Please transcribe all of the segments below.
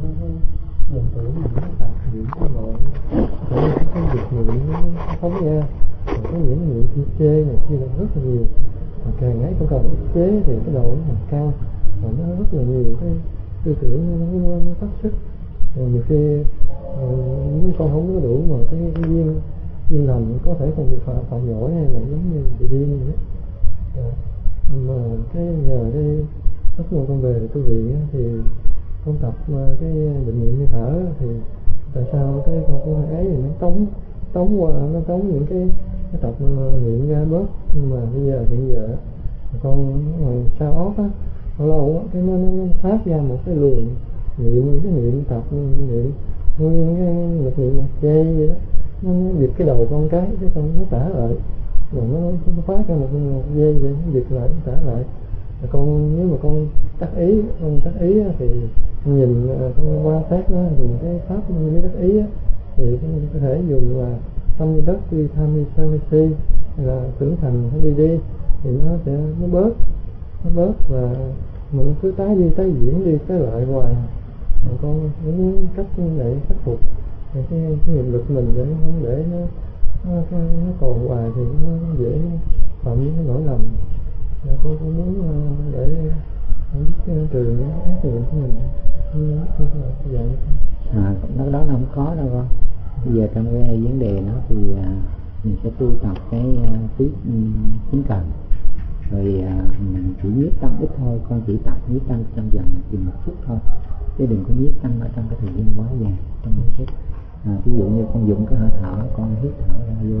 mình tưởng những cái tập những cái loại những cái việc niệm nó phóng ra, còn có những niệm thi chê này kia là rất là nhiều, mà càng ấy con càng ức chế thì cái đầu nó cao, và nó rất là nhiều cái tư tưởng nó phát xuất, rồi nhiều khi nếu con không có đủ mà cái duyên lành có thể còn bị phạm lỗi hay là giống như bị điên vậy đó. Mà cái nhờ cái lúc mà con về tu viện thì con tập cái định niệm hơi thở thì tại sao cái con cũng ấy thì nó tống qua, nó tống những cái tập niệm ra bớt, nhưng mà bây giờ hiện giờ con sao óc á lâu lâu á cái nó phát ra một cái luồng niệm, những cái niệm tập niệm nguyên cái lực niệm một giây vậy đó, nó giật cái đầu con cái con nó tả lại, rồi nó phát ra một giây vậy nó giật lại nó tả lại. Rồi con nếu mà con tác ý thì con nhìn con quan sát nó dùng cái pháp như tác ý á, thì con có thể dùng là tâm như đất quy tham như sang si, hay là tưởng thành hay đi thì nó bớt và mình cứ tái diễn đi tái lại hoài. Rồi con muốn cách để khắc phục cái nghiệp lực mình để không để nó còn hoài thì nó dễ phạm những cái lỗi lầm. Con cũng muốn để biết trừ những ác niệm của mình dạng đó là không khó đâu con. Bây giờ trong cái vấn đề đó thì mình sẽ tu tập cái tí chính cần, rồi mình chỉ nhiếp tâm ít thôi, con chỉ tập nhiếp tâm trong vòng chừng 1 phút thôi, chứ đừng có nhiếp tâm ở trong cái thời gian quá dài, trong 1 phút. Ví dụ như con dùng cái hơi thở, con hít thở ra vô,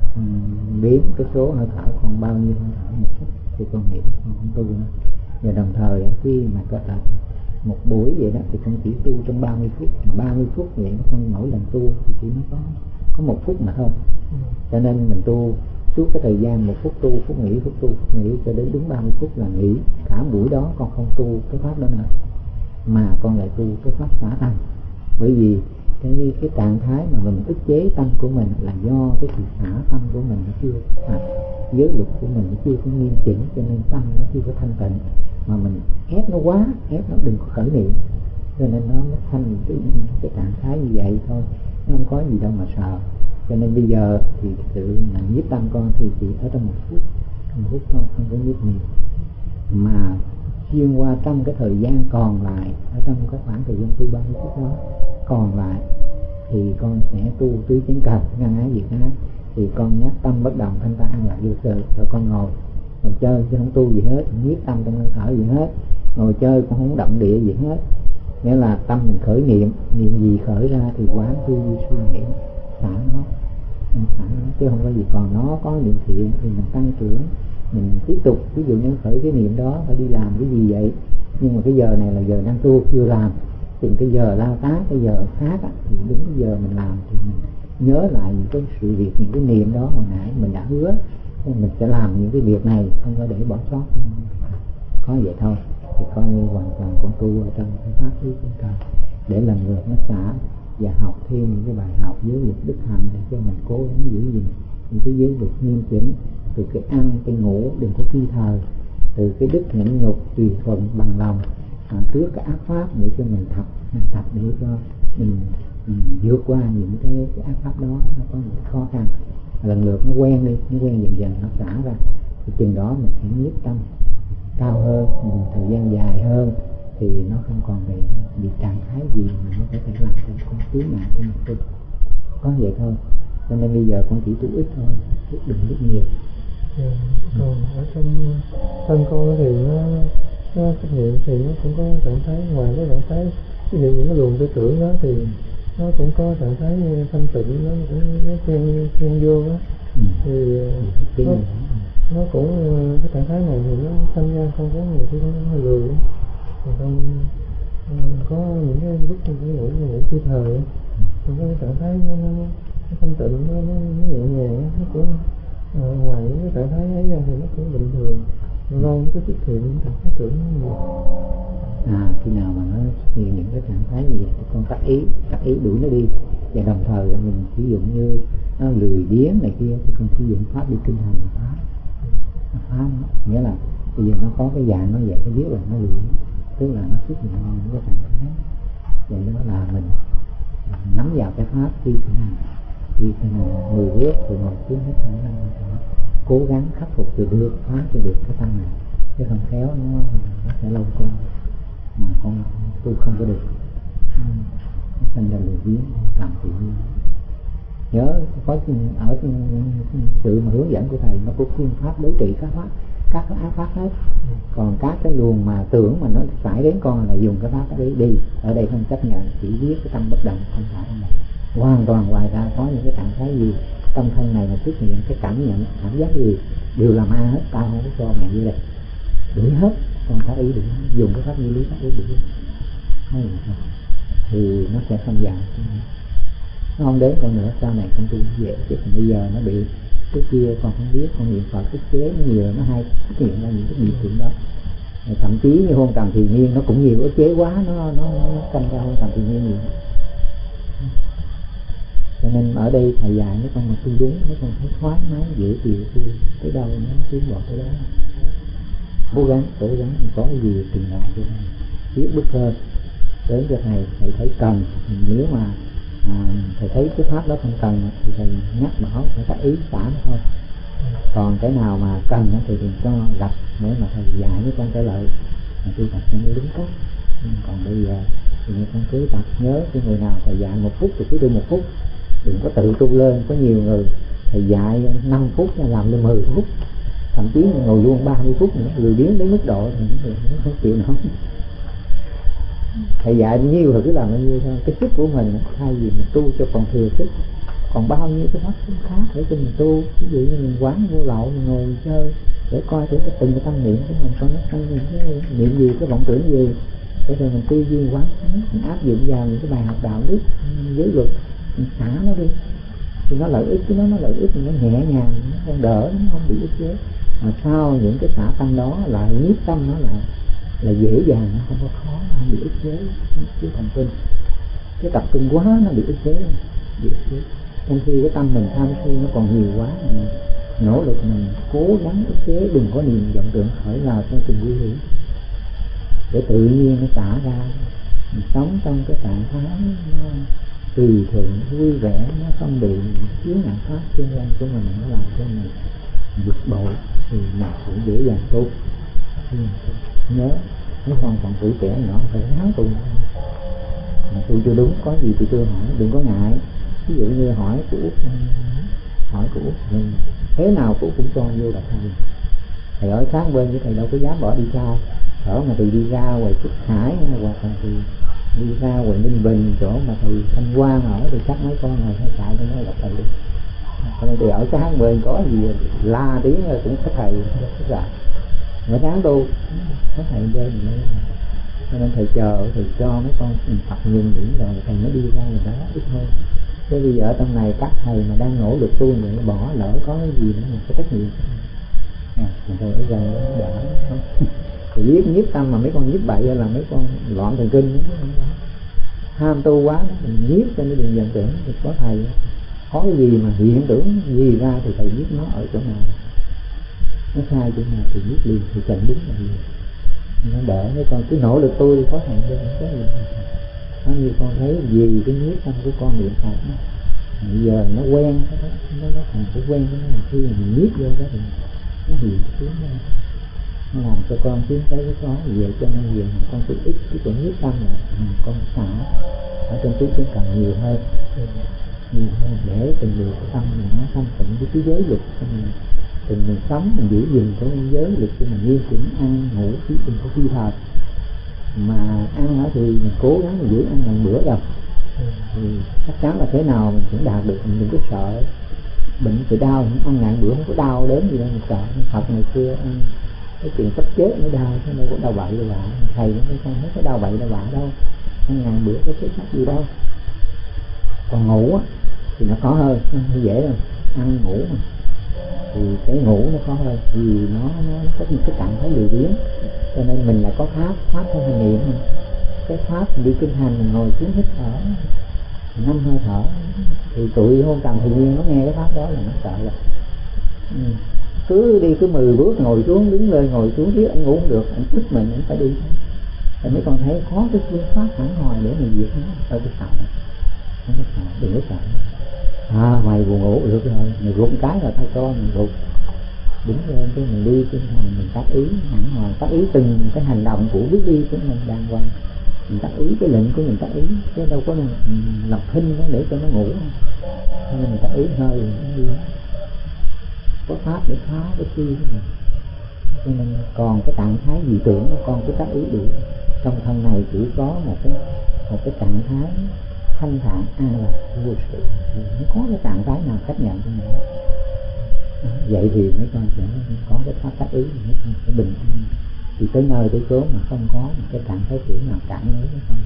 đếm cái số hơi thở con bao nhiêu hơi thở 1 phút thì con hiểu con không tu nữa. Và đồng thời khi mà có tập một buổi vậy đó thì con chỉ tu trong 30 phút, mà 30 phút vậy con mỗi lần tu thì chỉ nó có 1 phút mà thôi. Cho nên mình tu suốt cái thời gian 1 phút tu, phút nghỉ, phút tu, phút nghỉ cho đến đúng 30 phút là nghỉ. Cả buổi đó con không tu cái pháp đó nữa, mà con lại tu cái pháp xả tâm. Bởi vì cái trạng thái mà mình ức chế tâm của mình là do cái sự xả tâm của mình nó chưa thành, giới luật của mình nó chưa có nghiêm chỉnh, cho nên tâm nó chưa có thanh tịnh, mà mình ép nó quá, ép nó đừng có khởi niệm, cho nên nó thành cái trạng thái như vậy thôi, nó không có gì đâu mà sợ. Cho nên bây giờ thì sự nhiếp tâm con thì chỉ ở trong 1 phút thôi, không có nhiếp nhiều, mà xuyên qua trong cái thời gian còn lại, ở trong cái khoảng thời gian tu 30 phút đó còn lại thì con sẽ tu tứ chánh cần, ngăn ái diệt ái. Thì con nhắc tâm bất động thanh ta an lạc vô sự, rồi con ngồi chơi chứ không tu gì hết, nhiếp tâm trong hơi thở gì hết, ngồi chơi cũng không động địa gì hết. Nghĩa là tâm mình khởi niệm gì khởi ra thì quán tư duy suy nghĩ xả nó, chứ không có gì. Còn nó có niệm thiện thì mình tăng trưởng, mình tiếp tục. Ví dụ như khởi cái niệm đó phải đi làm cái gì vậy, nhưng mà cái giờ này là giờ đang tu chưa làm, từng cái giờ lao tác cái giờ khác thì đúng cái giờ mình làm thì mình nhớ lại những cái sự việc, những cái niệm đó hồi nãy mình đã hứa mình sẽ làm những cái việc này, không có để bỏ sót. Có vậy thôi thì coi như hoàn toàn con tu ở trong cái pháp lý của trời, để lần lượt nó xả và học thêm những cái bài học giới luật đức hạnh để cho mình cố gắng giữ gìn những cái giới luật nghiêm chỉnh, từ cái ăn cái ngủ đừng có phi thời, từ cái đức nhẫn nhục tùy thuận bằng lòng trước cái ác pháp, để cho mình tập để cho mình vượt qua những cái ác pháp đó. Nó có những cái khó khăn, lần lượt nó quen đi, nó quen dần dần nó xả ra, thì chừng đó mình sẽ nhiếp tâm cao hơn, thời gian dài hơn thì nó không còn bị trạng thái gì mà nó có thể làm cho con cứu mạng cho mình tu. Có vậy thôi. Cho nên bây giờ con chỉ tu ít thôi, đừng rất nhiều. Còn ở trong thân con thì nó xuất hiện thì nó cũng có trạng thái, ngoài cái trạng thái xuất hiện những cái luồng tư tưởng đó thì nó cũng có trạng thái như thanh tịnh, nó cũng chen vô đó. Thì nó cũng cái trạng thái này thì nó sanh ra con có nhiều khi nó hơi lười, thì con có những cái lúc ngủ phi thời, còn cái trạng thái nó thanh tịnh, nó nhẹ nhàng, nó cũng ngoài những cái trạng thái ấy ra thì nó cũng bình thường. Lâu nó cứ xuất hiện những trạng thái tưởng nhiều. Khi nào mà nó xuất hiện những cái trạng thái như vậy thì con tác ý đuổi nó đi, và đồng thời mình sử dụng như nó lười biếng này kia thì con sử dụng pháp đi kinh hành phá nó. Nghĩa là bây giờ nó có cái dạng nó vậy, nó biết là nó lười, tức là nó xuất hiện những cái trạng thái vậy đó, vào cái pháp đi thế này 10 bước rồi ngồi xuống hết khả năng cố gắng khắc phục từ được phá cho được cái tâm này, chứ không khéo nó sẽ lâu con mà con tu không có được, nó sinh ra lười biếng tạm tự nhiên. Nhớ có ở sự mà hướng dẫn của thầy, nó có phương pháp đối trị các ác pháp hết. Còn các cái luồng mà tưởng mà nó phải đến con là dùng cái pháp đấy đi. Ở đây không chấp nhận, chỉ biết cái tâm bất động, không phải hoàn toàn ngoài ra có những cái trạng thái gì tâm thân này mà xuất hiện cái cảm nhận cảm giác gì đều là ma hết, tao không có cho mày như đây đuổi hết, con phải ý đuổi, dùng cái pháp như lý pháp để đuổi thì nó sẽ không dài, nó không đến con nữa. Sau này con tu dễ, chứ bây giờ nó bị cái kia con không biết, con niệm Phật ức chế nó nhiều, nó hay xuất hiện ra những cái biểu hiện đó. Thậm chí như hôn trầm thì niên nó cũng nhiều ức chế quá, nó canh ra hôn trầm thì niên nhiều. Cho nên ở đây thầy dạy mấy con mà tu đúng, mấy con thấy thoải mái dễ chịu, tu tới đâu nó tiến bộ tới đó. Cố gắng có cái gì từng làm cho biết bước hơn đến cho thầy thấy cần. Nếu mà thầy thấy cái pháp đó không cần thì thầy nhắc bảo phải các ý xả nó thôi. Còn cái nào mà cần thì đừng cho gặp để mà thầy dạy với con trở lại mà tu tập cho nó đúng cách. Còn bây giờ thì con cứ tập nhớ cái người nào thầy dạy 1 phút thì cứ tu 1 phút, đừng có tự tu lên. Có nhiều người thầy dạy 5 phút làm lên 10 phút, thậm chí ngồi luôn 30 phút nữa, lười biếng đến mức độ thì nó không chịu nổi. Thầy dạy bao nhiêu thì cứ làm bao nhiêu thôi. Cái sức của mình thay vì mình tu cho còn thừa sức, còn bao nhiêu cái pháp khác để cho mình tu. Ví dụ như mình quán vô lậu, mình ngồi mình chơi để coi thử cái từng cái tâm niệm của mình coi nó tăng cái niệm gì, cái vọng tưởng gì, để rồi mình tư duy quán sát, mình áp dụng vào những cái bài học đạo đức giới luật, mình xả nó đi thì nó lợi ích, nó lợi ích, nó nhẹ nhàng, nó không đỡ, nó không bị ức chế. Mà sau những cái xả tâm đó lại nhiếp tâm nó lại là dễ dàng, nó không có khó, nó không bị ức chế. Cái thần kinh, cái tập trung quá nó bị ức chế, trong khi cái tâm mình tham si nó còn nhiều quá, mình nỗ lực mình cố gắng ức chế, đừng có niệm vọng tưởng khởi vào cho từng nguy hiểm, để tự nhiên nó xả ra. Mình sống trong cái trạng thái nó tùy thuận vui vẻ, nó không bị chứa nặng pháp xung quanh của mình, nó làm cho mình bực bội thì mình cũng dễ dàng tu. Nhớ nếu con còn tuổi trẻ nhỏ phải ráng tu, mà tu chưa đúng có gì thì tôi hỏi, đừng có ngại. Ví dụ như hỏi của Út, mình thế nào cũng cho vô đặt thầy. Thầy ở sát bên với thầy đâu có dám bỏ đi xa. Ở mà thầy đi ra ngoài Phúc Hải hoặc là thầy đi ra ngoài Ninh Bình, chỗ mà thầy Thanh Quang ở thì chắc mấy con này hay chạy cho nó gặp thầy đi. Còn thì ở sát bên có gì la tiếng cũng có thầy ra. Mà sáng tu có thầy bên mình, cho nên thầy chờ thầy cho mấy con tập nhìn điểm rồi thầy mới đi ra rồi đó ít thôi. Thế bây giờ ở trong này các thầy mà đang nỗ lực tu vậy bỏ lỡ có cái gì nữa mình phải trách nhiệm. Thầy ở gần đó đỡ không? Thì biết nhiếp tâm mà mấy con nhiếp bậy hay là mấy con loạn thần kinh đó, ham tu quá đó, mình nhiếp cho nó đừng dần tưởng. Thì có thầy có cái gì mà hiện tưởng gì ra thì thầy biết nó ở chỗ nào, nó sai chỗ nào thì biết liền, thì cần đúng là liền, nó đỡ. Mấy con cứ nỗ lực tu đi, có thầy bên có gì nó như con thấy vì cái nhiếp tâm của con niệm Phật đó. Bây giờ nó quen nó thành cái quen của nó, khi mà mình nhiếp vô đó thì nó hiện cái tiếng đó, nó làm cho con tiến tới cái đó. Về cho nên về con cứ ít cái chuyện nhiếp tâm lại, con xả ở trong túi chân cần nhiều hơn để từng người tâm mình nó thanh tịnh với cái giới luật của mình. Từng mình sống mình giữ gìn cái giới luật của mình, nghiêm chỉnh ăn ngủ chứ đừng có phi thời. Mà ăn thì mình cố gắng mình giữ ăn lần bữa rồi thì chắc chắn là thế nào mình cũng đạt được. Mình đừng có sợ bệnh thì đau, ăn ngàn bữa không có đau đến gì đâu mình sợ. Thật ngày xưa ăn cái chuyện sắp chết mới đau, chứ đâu có đau bậy đâu bạ. Thầy nó không thấy cái đau bậy đau bạ đâu, ăn ngàn bữa có chết sắp gì đâu. Còn ngủ á thì nó khó hơn, nó dễ rồi. Ăn ngủ mà thì cái ngủ nó khó hơn, vì nó có một cái trạng thái lười biếng. Cho nên mình lại có pháp theo hành niệm. Cái pháp mình đi kinh hành, mình ngồi xuống hít thở 5 hơi thở, thì tụi hôn trầm thì nhiên nó nghe cái pháp đó là nó sợ rồi. Cứ đi cứ 10 bước ngồi xuống đứng lên ngồi xuống, biết anh ngủ không được, anh thích mình anh phải đi. Thì mấy con thấy khó cái phương pháp hẳn hòi để mình diệt nó, đâu có sợ. không có sợ, đừng có sợ. Mày buồn ngủ được rồi, mày rụng cái là tao cho mày rụng. Đứng lên cái mình đi tinh thần, mình tác ý hẳn hoài, tác ý từng cái hành động của bước đi của mình đàng hoàng. Mình tác ý cái lệnh của mình, tác ý chứ đâu có lập hình đó để cho nó ngủ. Nên mình tác ý hơi mình đi, có pháp để phá cái suy của mình. Cho nên còn cái trạng thái gì tưởng con cứ tác ý đủ. Trong thân này chỉ có một cái trạng thái thanh thản an lạc vô sự, không có cái trạng thái nào chấp nhận cho mình. Vậy thì mấy con sẽ có cái pháp tác ý, mấy con sẽ bình an. Thì tới nơi tới chốn mà không có một cái trạng thái tưởng nào cản lấy mấy con.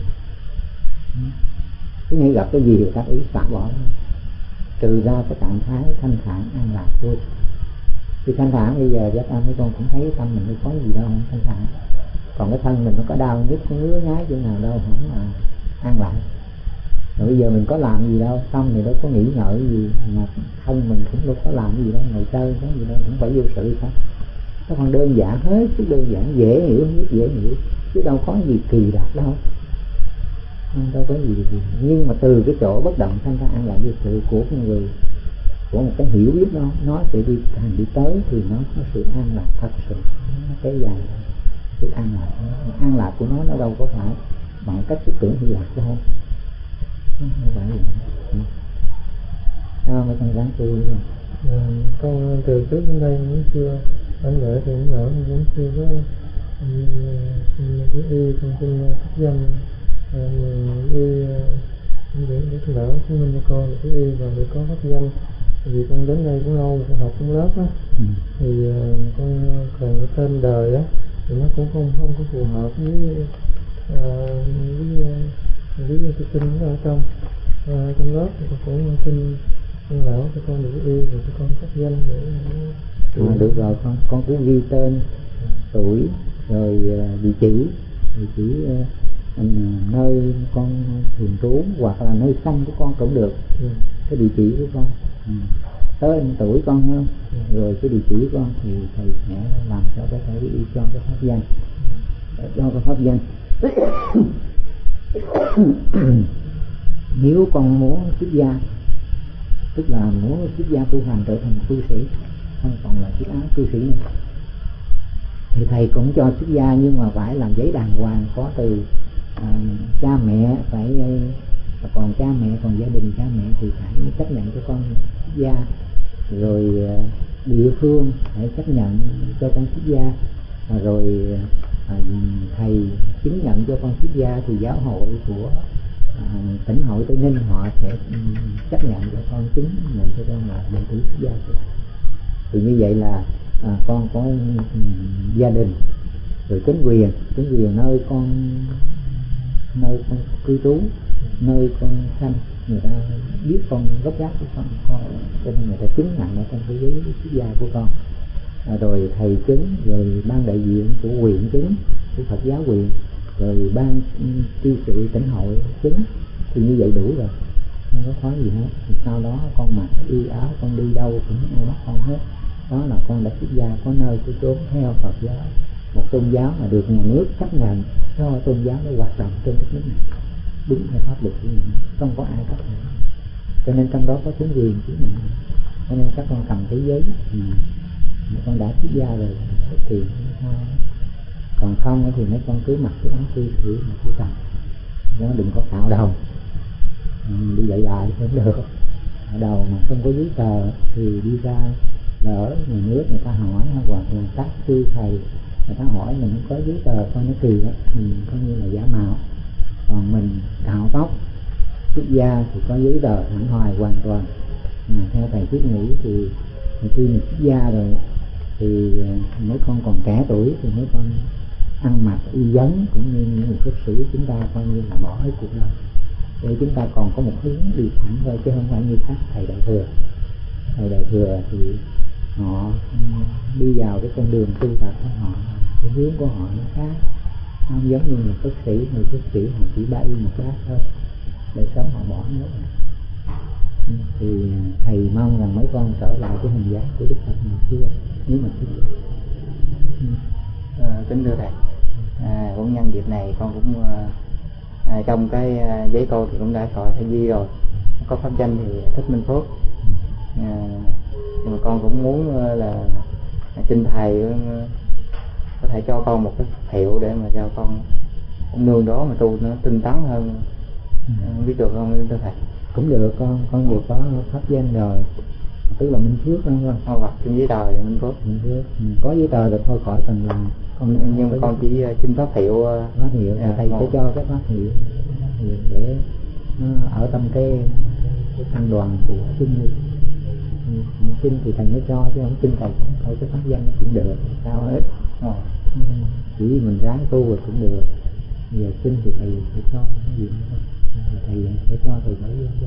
Cứ nghĩ gặp cái gì thì tác ý xả bỏ, trừ ra cái trạng thái thanh thản an lạc thôi. Thì thanh thản bây giờ giác âm mấy con cũng thấy tâm mình có gì đâu, không thanh thản. Còn cái thân mình nó có đau nhức, có ngứa ngáy chỗ nào đâu, không là an lạc. Rồi bây giờ mình có làm gì đâu, tâm này đâu có nghĩ ngợi gì, mà thân mình cũng đâu có làm gì đâu, ngồi chơi có gì đâu, cũng phải vô sự sao. Nó còn đơn giản, hết sức đơn giản, dễ hiểu, rất dễ hiểu, chứ đâu có gì kỳ lạ đâu. Đâu có gì. Nhưng mà từ cái chỗ bất động thanh thản an lạc vô sự của con người, của một cái hiểu biết đó, nó sẽ đi càng đi tới thì nó có sự an lạc thật sự, nó kéo dài sự an lạc. An lạc của nó đâu có phải bằng cách cái tưởng Hy Lạc đâu, không phải vậy. Mấy con ráng tu đi. Con từ trước đến đây cũng chưa, anh vợ thì cũng ở cũng chưa có cái y con xin cấp danh y để con đỡ chứng minh cho con được cái y và được có cấp danh. Vì con đến đây cũng lâu, con học cũng lớp á, thì con còn cái tên đời á thì nó cũng không có phù hợp với cái kinh ở trong lớp. Thì con cũng xin lão cho con được cái y rồi cho con cấp danh để được rồi, con cứ ghi tên, tuổi, rồi địa chỉ nơi con thường trú hoặc là nơi sanh của con cũng được. Cái địa chỉ của con, tên tuổi con ha, rồi cái địa chỉ của con thì thầy sẽ làm cho cái thầy y cho cái pháp danh, cho cái pháp danh. Nếu con muốn xuất gia, tức là muốn xuất gia tu hành trở thành cư sĩ, không còn là chiếc áo cư sĩ nữa, thì thầy cũng cho xuất gia, nhưng mà phải làm giấy đàng hoàng, có từ cha mẹ, phải còn cha mẹ, còn gia đình cha mẹ thì phải chấp nhận cho con xuất gia, rồi địa phương phải chấp nhận cho con xuất gia, rồi thầy chứng nhận cho con xuất gia thì giáo hội của tỉnh hội Tây Ninh họ sẽ chấp nhận cho con, chứng nhận cho con là đệ tử xuất gia. Thì như vậy là con có gia đình, rồi chính quyền nơi con cư trú, nơi con sanh, người ta biết con gốc gác của con, cho nên người ta chứng nhận ở trong cái giấy xuất gia của con. Rồi thầy chứng, rồi ban đại diện của huyện chứng, của Phật giáo huyện, rồi ban tri trị tỉnh hội chứng, thì như vậy đủ rồi, không có khó gì hết. Thì sau đó con mặc y áo, con đi đâu cũng ai bắt con hết. Đó là con đã xuất gia, có nơi tôi trốn theo Phật giáo, một tôn giáo mà được nhà nước chấp nhận, cho tôn giáo nó hoạt động trên đất nước này đúng theo pháp luật của mình, không có ai cấp nhận. Cho nên trong đó có chính quyền chứng nhận. Cho nên các con cầm cái giấy thì con đã xuất gia rồi thì không sao. Còn không thì mấy con cứ mặc cái áo cư sĩ mà tu tập, nó đừng có cạo đầu, đi dạy lại không được. Ở đầu mà không có giấy tờ thì đi ra lỡ nhà nước người ta hỏi, hoặc là các sư thầy người ta hỏi mình không có giấy tờ, coi nó kỳ đó, mình coi như là giả mạo. Còn mình cạo tóc xuất gia thì có giấy tờ hẳn hoài hoàn toàn. Theo thầy Thiết nghĩ thì khi mình xuất gia rồi thì mấy con còn trẻ tuổi thì mấy con ăn mặc y vấn cũng như những người xuất sĩ, chúng ta coi như là bỏ hết cuộc đời để chúng ta còn có một hướng đi thẳng thôi, chứ không phải như các thầy đại thừa thì họ đi vào cái con đường tu tập của họ, cái hướng của họ nó khác, không giống như người xuất sĩ họ chỉ bay một lát thôi, để sống họ bỏ hết. Thì thầy mong rằng mấy con trở lại cái hình dáng của Đức Phật ngày xưa nếu mà thích. Kính thưa thầy, cũng nhân dịp này con cũng trong cái giấy câu thì cũng đã thọ theo ghi rồi, có pháp danh thì Thích Minh Phước. Nhưng mà con cũng muốn là xin thầy có thể cho con một cái hiệu để mà cho con ông nương đó mà tu nó tinh tấn hơn, không biết được không thưa thầy? Cũng được, con vừa có pháp danh rồi, tức là Minh Phước đó không? Hoặc trên giấy tờ Minh Phước. Có giấy tờ rồi thôi khỏi cần làm. Nhưng mà con chỉ xin pháp hiệu. Pháp hiệu thầy sẽ cho cái pháp hiệu để nó ở trong cái tăng đoàn thì xin thì thầy mới cho, chứ không xin thầy cũng thôi cái pháp danh cũng được, sao hết. Chỉ mình ráng tu rồi cũng được. Giờ xin thì thầy sẽ cho cái gì nữa, thầy sẽ cho thầy đổi ra.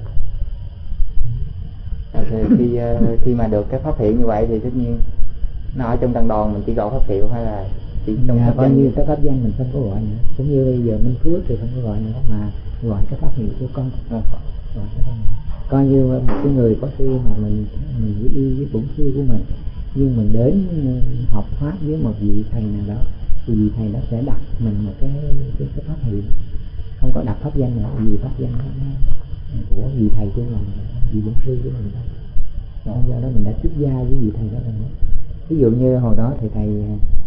Thì khi mà được cái pháp hiệu như vậy thì tất nhiên nó ở trong tăng đoàn mình chỉ gọi pháp hiệu hay là chỉ trong pháp coi danh? như cái pháp danh mình không có gọi nữa, cũng như bây giờ Minh Phước thì không có gọi nữa, mà gọi cái pháp hiệu của con. Coi như một cái người có sư mà mình yêu với bổn sư của mình, nhưng mình đến học pháp với một vị thầy nào đó thì vị thầy đó sẽ đặt mình một cái pháp hiệu, không có đặt pháp danh nữa, vì pháp danh đó của vị thầy của mình, vị bổn sư của mình. Do đó mình đã xuất gia với vị thầy đó rồi. Ví dụ như hồi đó thì thầy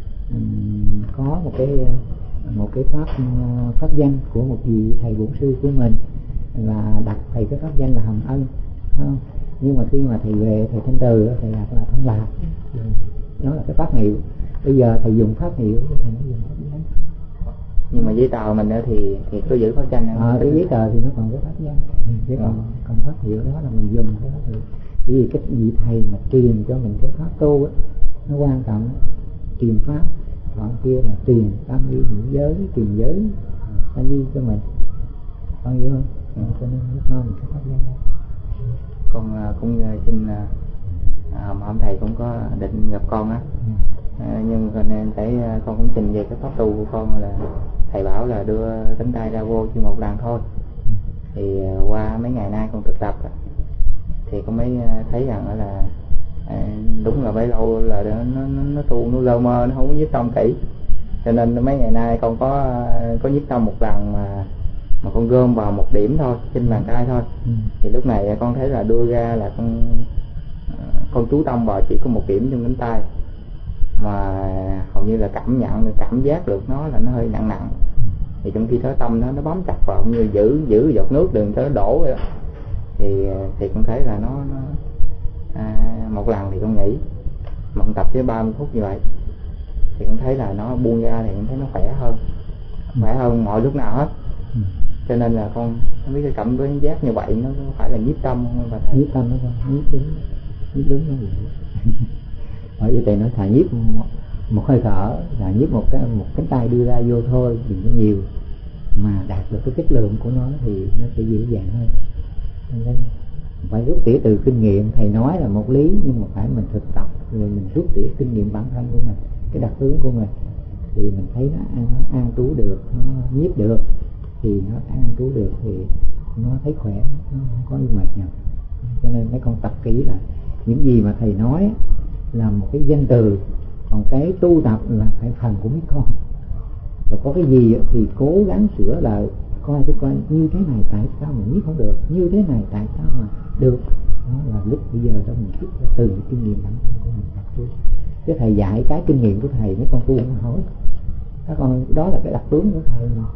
có một cái pháp danh của một vị thầy bổn sư của mình, là đặt thầy cái pháp danh là Hồng Ân, không? Nhưng mà khi mà thầy về thầy Thanh Từ thầy đặt là Thông Lạc, đó là cái pháp hiệu. Bây giờ thầy dùng pháp hiệu, thầy nói dùng pháp danh. Nhưng mà giấy tờ mình thì có giữ pháp danh không? Cái giấy tờ thì nó còn cái pháp danh, chứ còn pháp hiệu đó là mình dùng cái pháp hiệu. Bởi vì cái vị thầy mà truyền cho mình cái pháp tu á, nó quan trọng, truyền pháp, còn kia là truyền tam vi ngũ giới, truyền giới tam vi cho mình, con hiểu không? Cho nên lúc đó mình cái pháp danh đó. Con cũng xin mà ông thầy cũng có định gặp con á, nhưng cho nên thấy con cũng trình về cái pháp tu của con là thầy bảo là đưa cánh tay ra vô chỉ một lần thôi. Thì qua mấy ngày nay con thực tập thì con mới thấy rằng là đúng là bấy lâu là nó tu nó lơ mơ, nó không có nhiếp tâm kỹ, cho nên mấy ngày nay con có nhiếp tâm một lần mà con gom vào một điểm thôi, trên bàn tay thôi. Thì lúc này con thấy là đưa ra là con chú tâm vào chỉ có một điểm trong cánh tay, mà hầu như là cảm giác được nó là nó hơi nặng nặng. Thì trong khi đó tâm nó bám chặt vào, như giữ giọt nước đừng cho nó đổ vậy đó. Thì con thấy là nó một lần thì con nghĩ mà con tập tới 30 phút như vậy thì con thấy là nó buông ra thì con thấy nó khỏe hơn mọi lúc nào hết. Cho nên là con không biết cái cảm giác như vậy nó phải là nhiếp tâm không bà thầy? Nhiếp tâm đó con, nhiếp đúng nó vậy. Bởi vì thầy nói thà nhiếp một hơi thở, là nhiếp một cánh tay đưa ra vô thôi, đừng có nhiều, mà đạt được cái chất lượng của nó thì nó sẽ dễ dàng hơn. Nên phải rút tỉa từ kinh nghiệm. Thầy nói là một lý, nhưng mà phải mình thực tập rồi mình rút tỉa kinh nghiệm bản thân của mình, cái đặc tướng của mình, thì mình thấy nó an trú được, nó nhiếp được thì nó an trú được, thì nó thấy khỏe, nó không có mệt nhọc. Cho nên mấy con tập kỹ là những gì mà thầy nói là một cái danh từ, còn cái tu tập là phải phần của mấy con. Rồi có cái gì thì cố gắng sửa lại, coi như thế này tại sao mình biết không được, như thế này tại sao mà được. Đó là lúc bây giờ đó mình rút ra từ cái kinh nghiệm bản thân của mình tập tu. Chứ thầy dạy cái kinh nghiệm của thầy, mấy con tu không hỏi. Các con đó là cái đặc tướng của thầy mà.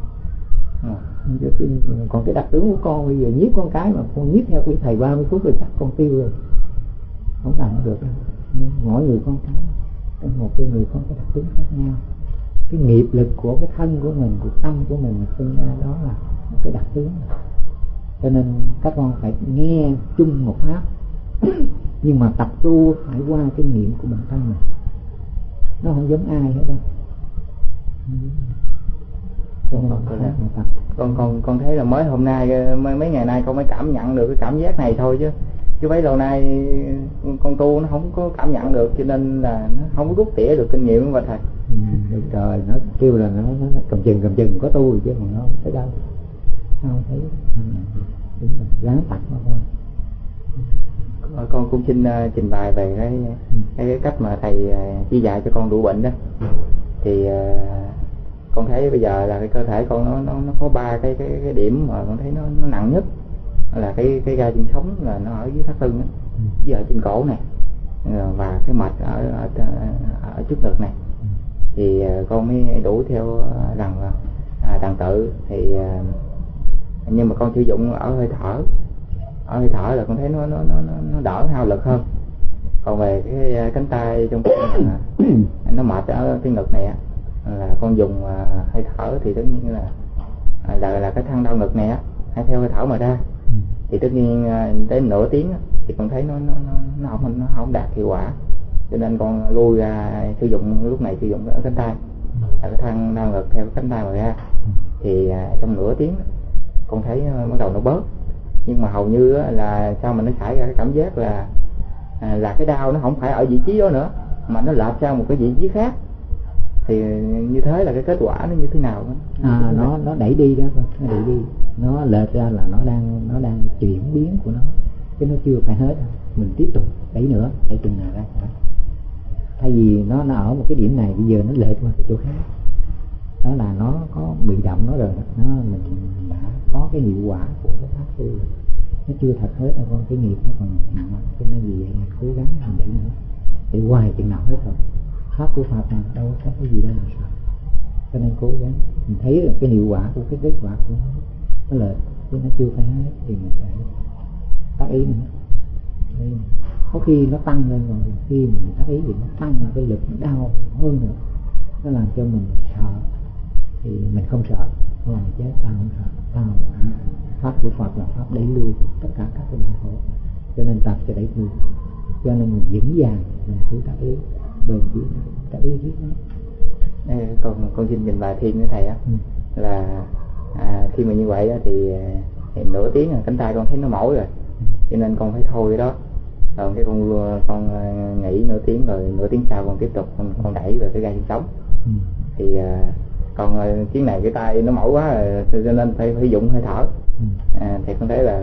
Còn cái đặc tướng của con bây giờ nhiếp con cái mà con nhiếp theo cái thầy 30 phút rồi chắc con tiêu rồi, không làm được đâu. Mỗi người con cái một cái người có cái đặc tính khác nhau, cái nghiệp lực của cái thân của mình, của tâm của mình sinh ra đó là một cái đặc tướng. Cho nên các con phải nghe chung một pháp nhưng mà tập tu phải qua kinh nghiệm của bản thân mình, nó không giống ai hết đâu. Con thấy là mới hôm nay, mấy ngày nay con mới cảm nhận được cái cảm giác này thôi, chứ bấy lâu nay con tu nó không có cảm nhận được, cho nên là nó không có rút tỉa được kinh nghiệm của thầy. Được rồi, nó kêu là nó cầm chừng có tu chứ còn nó không thấy đâu, nó không thấy. Đúng là ráng tập mà con cũng xin trình bày về cái cách mà thầy chỉ dạy cho con đủ bệnh đó. Thì con thấy bây giờ là cái cơ thể con nó có 3 cái điểm mà con thấy nó nặng nhất. là cái gai xương sống là nó ở dưới thắt lưng đó, với ở trên cổ này, và cái mạch ở trước ngực này. Thì con mới đủ theo rằng là tuần tự thì nhưng mà con sử dụng ở hơi thở là con thấy nó đỡ hao lực hơn. Còn về cái cánh tay trong nó mệt ở cái ngực này là con dùng hơi thở thì tất nhiên là cái thân đau ngực này hay theo hơi thở mà ra, thì tất nhiên đến nửa tiếng thì con thấy nó không đạt hiệu quả, cho nên con lui ra sử dụng lúc này sử dụng ở cánh tay, cái thân đau ngực theo cánh tay mà ra. Thì trong nửa tiếng con thấy bắt đầu nó bớt, nhưng mà hầu như là sao mà nó xảy ra cái cảm giác là cái đau nó không phải ở vị trí đó nữa mà nó lệch sang một cái vị trí khác. Thì như thế là cái kết quả nó như thế nào đó? Nó đẩy đi đó, nó đẩy đi, nó lệch ra là nó đang chuyển biến của nó, chứ nó chưa phải hết. Mình tiếp tục đẩy nữa, đẩy chừng nào ra. Thay vì nó ở một cái điểm này, bây giờ nó lệch qua cái chỗ khác, đó là nó có bị động nó rồi, mình đã có cái hiệu quả của cái pháp tu. Nó chưa thật hết đâu con, cái nghiệp nó còn nặng, cho nên vì vậy mình cố gắng mình đẩy nữa, để hoài chừng nào hết rồi. Pháp của Phật mà đâu có cái gì đâu mà sợ, cho nên cố gắng. Mình thấy là cái hiệu quả của cái kết quả của nó lệch, chứ nó chưa phải hết thì mình phải tác ý nữa. Có khi nó tăng lên rồi, khi mình tác ý thì nó tăng cái lực, nó đau hơn nữa, nó làm cho mình sợ. Thì mình không sợ, ngoài chết ta không sợ. Pháp của Phật là pháp đẩy lui tất cả các cái bệnh khổ, cho nên tập sẽ đẩy lui. Cho nên mình vững vàng, mình cứ tác ý bền chí, tác ý thiết nó. Con xin trình bày thêm với thầy là khi mà như vậy thì nửa tiếng cánh tay con thấy nó mỏi rồi, cho nên con phải thôi cái đó. Rồi cái con nghỉ nửa tiếng, rồi nửa tiếng sau con tiếp tục con đẩy về cái gai xương sống. Thì còn chuyến này cái tay nó mỏi quá rồi, cho nên phải dùng hơi thở. Thì con thấy là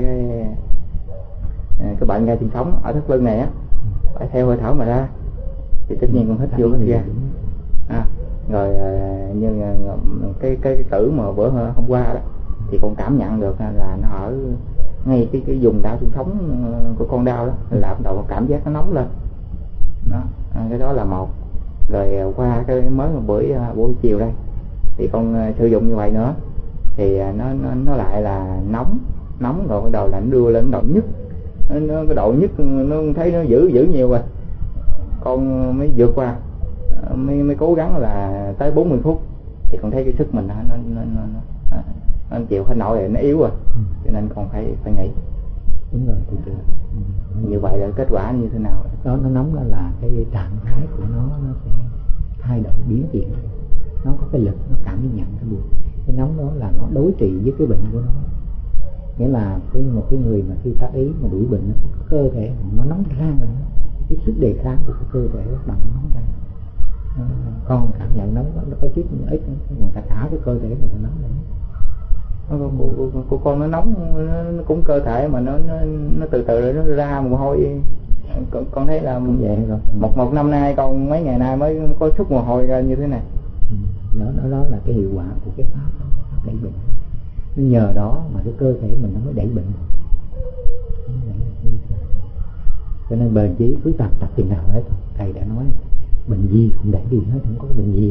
cái bệnh gai xương sống ở thắt lưng này phải theo hơi thở mà ra, thì tất nhiên con hít vô hít ra. Rồi như cái cử mà bữa hôm qua đó thì con cảm nhận được là nó ở ngay cái vùng đau xương sống của con đau đó, là bắt đầu cảm giác nó nóng lên đó. Cái đó là một. Rồi qua cái mới một buổi chiều đây thì con sử dụng như vậy nữa thì nó lại là nóng rồi bắt đầu là nó đưa lên độ nhức, nó cái độ nhức nó thấy nó dữ nhiều rồi, con mới vượt qua, mới cố gắng là tới 40 phút thì con thấy cái sức mình nó chịu hết nổi rồi, nó yếu rồi, cho nên con phải nghỉ. Đúng rồi, như vậy là kết quả như thế nào đó? Nó nóng đó là cái trạng thái của nó sẽ thay đổi biến chuyển, nó có cái lực, nó cảm nhận cái nóng đó là nó đối trị với cái bệnh của nó. Nghĩa là một cái người mà khi tác ý mà đuổi bệnh, cơ thể nó nóng rang rồi, cái sức đề kháng của cái cơ thể bắt đầu nó nóng rang. Con cảm nhận nóng nó có chút ít, còn cả cái cơ thể mình nó nóng rồi. Của con nó nóng, nó cũng cơ thể mà nó từ từ nó ra mồ hôi. Con thấy là vậy rồi. một năm nay con mấy ngày nay mới có chút mồ hôi ra như thế này. Đó là cái hiệu quả của cái pháp đẩy bệnh. Nhờ đó mà cái cơ thể mình nó mới đẩy bệnh. Cho nên bền chí cứ tập chừng nào hết. Thầy đã nói bệnh gì cũng đẩy đi hết, không có bệnh gì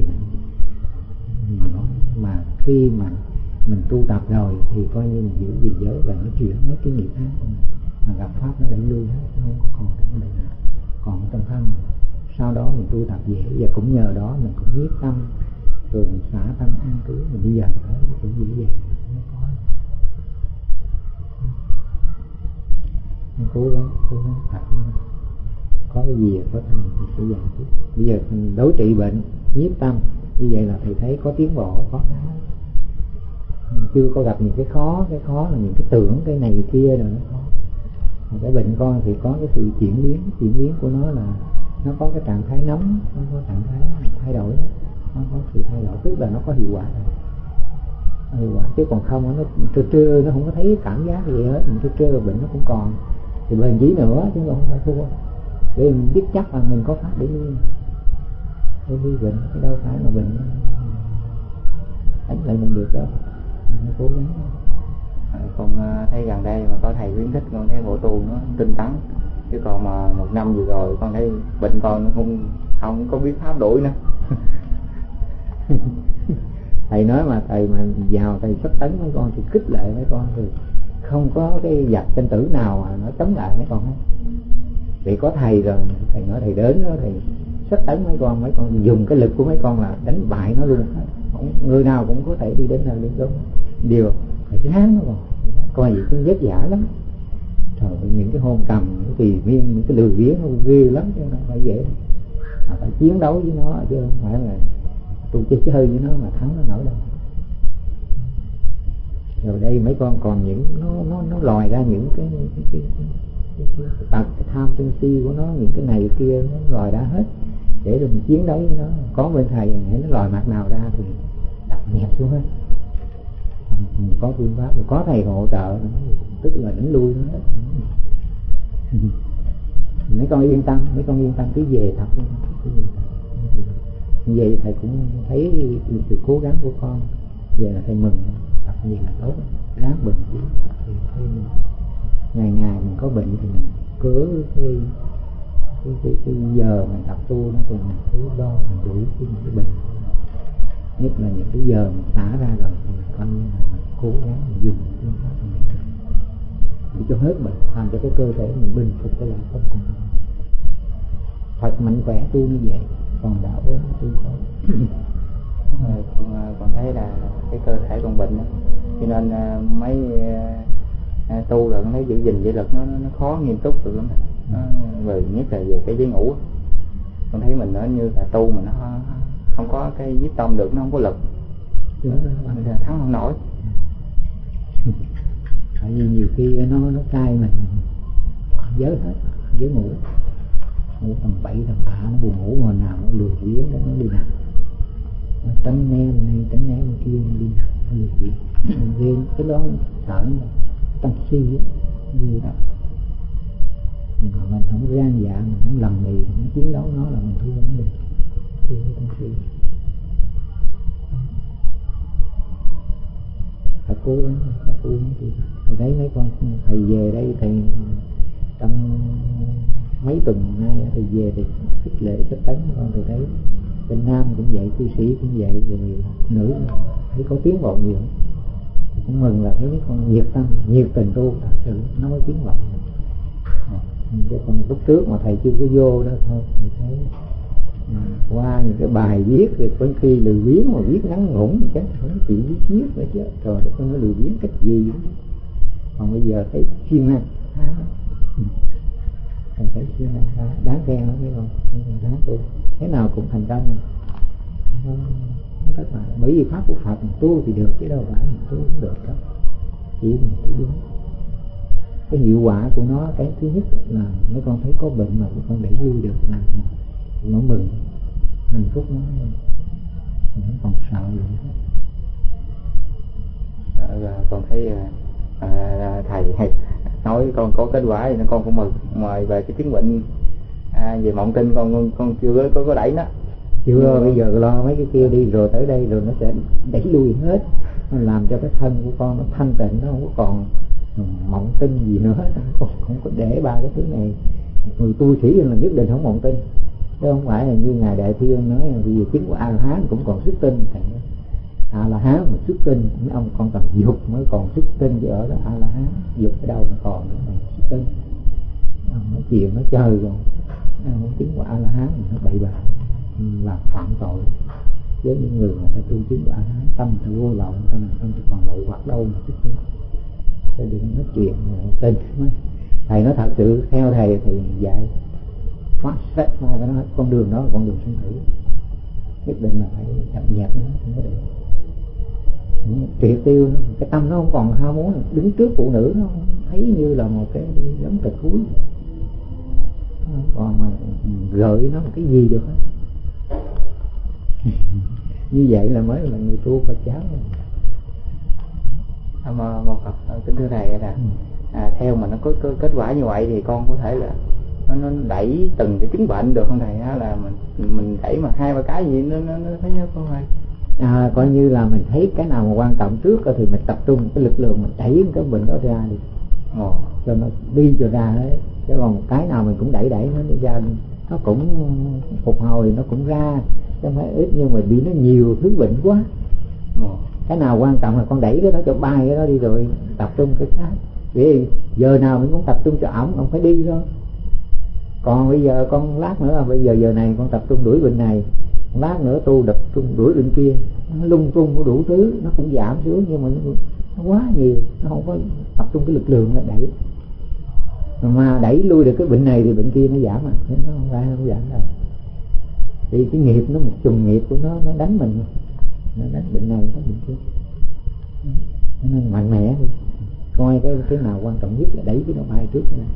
mà khi mà mình tu tập rồi thì coi như mình giữ gìn giới và nó chuyển mấy cái nghiệp ác của mình, mà gặp pháp nó đẩy lui hết, không còn cái bệnh nào còn trong thân. Sau đó mình tu tập dễ, và cũng nhờ đó mình cũng nhiếp tâm, rồi mình xả tâm an trú, mình đi dần tới cũng dễ dàng. Mình cố gắng tập, có cái gì có thầy thì sẽ dạy tiếp. Bây giờ đối trị bệnh nhiếp tâm như vậy là thầy thấy có tiến bộ, có chưa có gặp những cái khó là những cái tưởng cái này cái kia rồi nó khó. Cái bệnh con thì có cái sự chuyển biến của nó là nó có cái trạng thái nóng, nó có trạng thái thay đổi đó. Nó có sự thay đổi, tức là nó có hiệu quả rồi. Hiệu quả, chứ còn không nó trơ nó không có thấy cảm giác gì hết, mình trơ bệnh nó cũng còn, thì bền chí nữa chứ không phải thua. Để mình biết chắc là mình có pháp để lui bệnh, cái đâu phải mà bệnh đánh lại mình được đó. Mình cố gắng Con thấy gần đây mà có thầy khuyến khích con thấy bộ tu nó tinh tấn, chứ còn mà một năm vừa rồi con thấy bệnh con không có biết pháp đuổi nữa. Thầy nói mà thầy mà vào thầy sắp tấn mấy con thì kích lệ mấy con, thì không có cái giặc tranh tử nào mà nó chống lại mấy con hết. Vì có thầy rồi, thầy nói thầy đến đó, thầy sắp tấn mấy con dùng cái lực của mấy con là đánh bại nó luôn. Người nào cũng có thể đi đến nơi đến chốn, điều phải ráng nó coi gì cũng vất vả lắm. Trời ơi, những cái hôn cầm, những cái tùy miên, những cái lười biếng nó ghê lắm, chứ nó không phải dễ. Mà phải chiến đấu với nó, chứ không phải là tôi chơi với nó mà thắng nó nổi đâu. Rồi đây mấy con còn những nó lòi ra những cái tật, cái tham sân si của nó, những cái này cái kia nó lòi ra hết để rồi mình chiến đấu với nó. Có bên thầy hãy nó lòi mặt nào ra thì đập nhẹp xuống hết. Mình có phương pháp, có thầy hỗ trợ, tức là đánh lui nó hết. Mấy con yên tâm cứ về thật luôn. Về thầy cũng thấy sự cố gắng của con, về là thầy mừng, tập gì là tốt, ráng bệnh chứ. Ngày mình có bệnh thì mình cớ cái giờ mình tập tu nó thì mình cứ lo mình đuổi những cái bệnh, nhất là những cái giờ mình xả ra rồi thì coi như là mình cố gắng mình dùng phương pháp mình để cho hết bệnh, làm cho cái cơ thể mình bình phục trở lại không còn. Phật mạnh khỏe tu như vậy, còn đạo ốm tu khó. Con thấy là cái cơ thể con bệnh đó, cho nên mấy tu là con thấy giữ gìn giới lực nó khó nghiêm túc được lắm. Về nhất là về cái giấc ngủ, con thấy mình nó như là tu mà nó không có cái quyết tâm được, nó không có lực, thắng không nổi. Tại vì nhiều khi nó cay mình giới hết, giới ngủ tầm 7 tầm 8 nó buồn ngủ, hồi nào nó lười biếng nó đi nằm, nó tránh né bên này tránh né bên kia, nó đi nằm nó lười biếng. Ghê, cái đó sợ nó tâm si gì đó. Mà mình không gan dạ, mình không lầm bì, mình chiến đấu nó là mình thua vấn đề, thua cái tâm si. Phải cố gắng thì thầy thấy mấy con thầy về đây, thầy trong mấy tuần nay thầy về thì khích lệ chất tấn con. Thầy thấy bên Nam cũng vậy, cư sĩ cũng vậy, rồi nữ thấy có tiến bộ nhiều, cũng mừng là thấy mấy con nhiệt tâm nhiệt tình tu thật sự nó mới tiến bộ. Chứ còn lúc trước mà thầy chưa có vô đó thôi, thầy thấy qua những cái bài viết thì có khi lười biếng mà viết ngắn ngủn chứ không chịu viết nữa chứ. Trời đất ơi, nó lười biếng cách gì đó. Còn bây giờ thấy siêng năng, thầy thấy siêng năng đáng khen lắm, thấy không? Đáng tu thế nào cũng thành công này. Nó rất là, bởi vì pháp của Phật tu thì được chứ đâu phải mình tu cũng được đâu, chỉ mình tu đúng. Cái hiệu quả của nó, cái thứ nhất là mấy con thấy có bệnh mà mấy con đẩy lui được là nó mừng, hạnh phúc nó còn sợ gì nữa. Con thấy thầy nói con có kết quả thì con cũng mừng. Mời về cái chứng bệnh về mộng tinh con chưa có đẩy nó. Chưa, bây giờ lo mấy cái kia đi rồi tới đây rồi nó sẽ đẩy lui hết, nó làm cho cái thân của con nó thanh tịnh, nó không có còn mộng tinh gì nữa, không có để ba cái thứ này. Người tu sĩ là nhất định không mộng tinh, chứ không phải là như ngài Đại Thiên nói là bây giờ chứng của A La Hán cũng còn xuất tinh. A La Hán mà xuất tinh, mấy ông con cần dục mới còn xuất tinh, chứ ở đó A La Hán dục ở đâu nó còn nữa mà xuất tinh. Nó chiều nó chơi rồi, không chứng của A La Hán mà nó bậy bạ làm phạm tội với những người mà ta tu chứng của A La Hán, tâm ta vô lậu, ta làm tâm ta còn lậu hoặc đâu mà xuất tinh. Tôi đừng nói chuyện mà tin. Thầy nói thật sự theo thầy thì dạy phát sách phải nói con đường đó là con đường sinh tử, nhất định là phải chậm nhạt nó không có được. Triệt tiêu nó, cái tâm nó không còn ham muốn, đứng trước phụ nữ nó thấy như là một cái giống thịt thúi, còn mà gợi nó một cái gì được hết. Như vậy là mới là người tu Phật giáo. Một Phật kính thưa thầy là theo mà nó có kết quả như vậy thì con có thể là nó đẩy từng cái chứng bệnh được không thầy? Là mình đẩy mà 2-3 cái gì nó thấy nó có hay Coi như là mình thấy cái nào mà quan trọng trước thì mình tập trung cái lực lượng mình đẩy cái bệnh đó ra đi, cho nó đi cho ra ấy. Chứ còn cái nào mình cũng đẩy nó đi ra, nó cũng phục hồi, nó cũng ra, chứ không phải ít, nhưng mà bị nó nhiều thứ bệnh quá. Cái nào quan trọng là con đẩy cái đó cho bay cái đó đi rồi tập trung cái khác. Vì giờ nào mình cũng tập trung cho ông phải đi thôi. Còn bây giờ con lát nữa là bây giờ này con tập trung đuổi bệnh này, lát nữa tu tập trung đuổi bệnh kia, nó lung tung đủ thứ, nó cũng giảm xuống, nhưng mà nó quá nhiều, nó không có tập trung cái lực lượng là đẩy. Mà đẩy lui được cái bệnh này thì bệnh kia nó giảm, chứ nó không phải không giảm đâu. Vì cái nghiệp nó một chùm nghiệp của nó đánh mình, nó đánh bệnh này đánh bệnh kia. Cho nên mạnh mẽ đi, coi cái nào quan trọng nhất là đẩy cái nó bay trước cái này.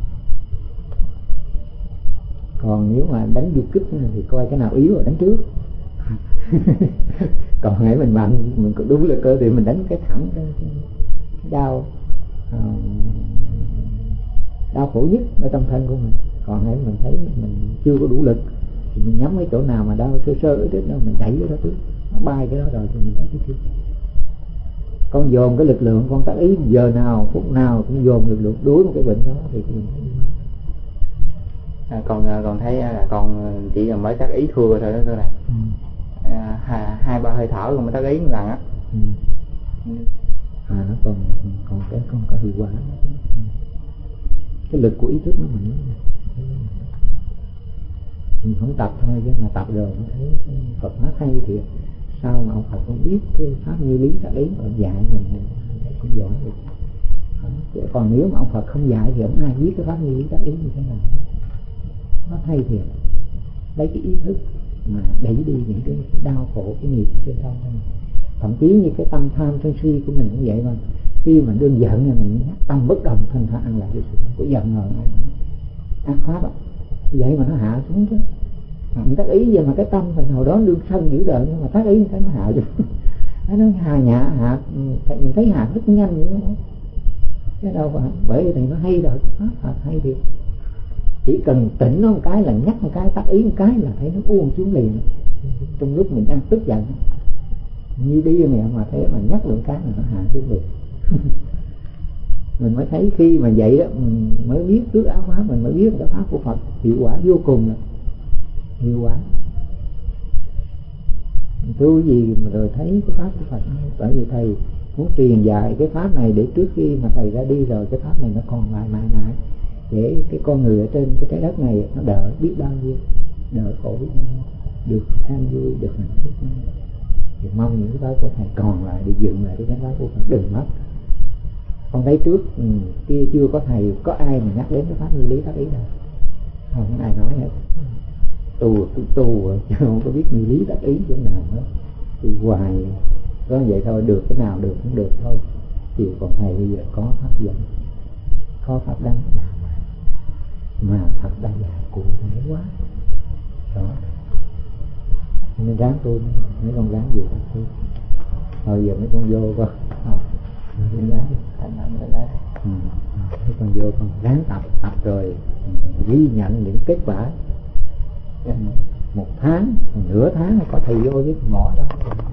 Còn nếu mà đánh du kích thì coi cái nào yếu rồi đánh trước. Còn hãy mình mạnh, mình có đủ lực cơ thì mình đánh cái thẳng cái đau đau khổ nhất ở trong thân của mình. Còn hãy mình thấy mình chưa có đủ lực thì mình nhắm cái chỗ nào mà đau sơ ít đó, mình đẩy cái đó trước, nó bay cái đó rồi thì mình đẩy cái kia. Con dồn cái lực lượng, con tác ý giờ nào phút nào cũng dồn lực lượng đuổi một cái bệnh đó thì cái bệnh đó đi qua. Còn thấy là con chỉ là mới tác ý thua thôi đó cơ này. 2-3 hơi thở còn mới tác ý một lần á. Nó còn cái con có hiệu quả. Cái lực của ý thức nó mình không tập thôi, chứ mà tập rồi mới thấy Phật pháp hay thiệt. Sao mà ông Phật không biết cái pháp như lý tác ý mà ông dạy mình thấy cũng giỏi được. Còn nếu mà ông Phật không dạy thì ông ai biết cái pháp như lý tác ý như thế nào. Nó hay thiệt, lấy cái ý thức mà đẩy đi những cái đau khổ, cái nghiệp trên thân mình. Thậm chí như cái tâm tham sân si của mình cũng vậy thôi. Khi mà đương giận thì mình nhắc tâm bất đồng thanh thản lại, có giận rồi ác pháp á, vậy mà nó hạ xuống chứ. Mình tác ý vậy mà cái tâm phải hồi đó đương sân dữ đợn, nhưng mà tác ý cái nó hạ được. Nó hạ mình thấy hạ rất nhanh như đó. Cái đâu phải, bởi vì thì nó hay rồi, pháp hay thiệt. Chỉ cần tỉnh nó một cái là nhắc một cái, tác ý một cái là thấy nó buông xuống liền. Trong lúc mình đang tức giận như đi mẹ mà thế mà nhắc được cái là nó hạ xuống liền. Mình mới thấy khi mà vậy đó, mình mới biết trước áo pháp, mình mới biết cái pháp của Phật hiệu quả vô cùng, là hiệu quả. Tu gì mà rồi thấy cái pháp của Phật. Bởi vì thầy muốn truyền dạy cái pháp này để trước khi mà thầy ra đi rồi cái pháp này nó còn lại mãi mãi, để cái con người ở trên cái trái đất này nó đỡ biết bao nhiêu, đỡ khổ biết bao nhiêu, được an vui, được hạnh phúc. Thì mong những cái pháp của thầy còn lại để dựng lại cái pháp của Phật đừng mất. Con thấy trước kia chưa có thầy, có ai mà nhắc đến cái pháp như lý tác ý đâu, không ai nói hết. Tu chứ không có biết như lý tác ý chỗ nào hết, tu hoài có vậy thôi, được cái nào được cũng được thôi. Chiều còn thầy bây giờ có pháp dẫn, có pháp đăng mà thật đã dạy cụ thể quá đó, nên ráng tu. Mấy con ráng gì tu thôi, giờ mấy con vô con mấy con vô con ráng tập rồi ghi nhận những kết quả. 1 tháng, nửa tháng có thầy vô với mỏ đâu.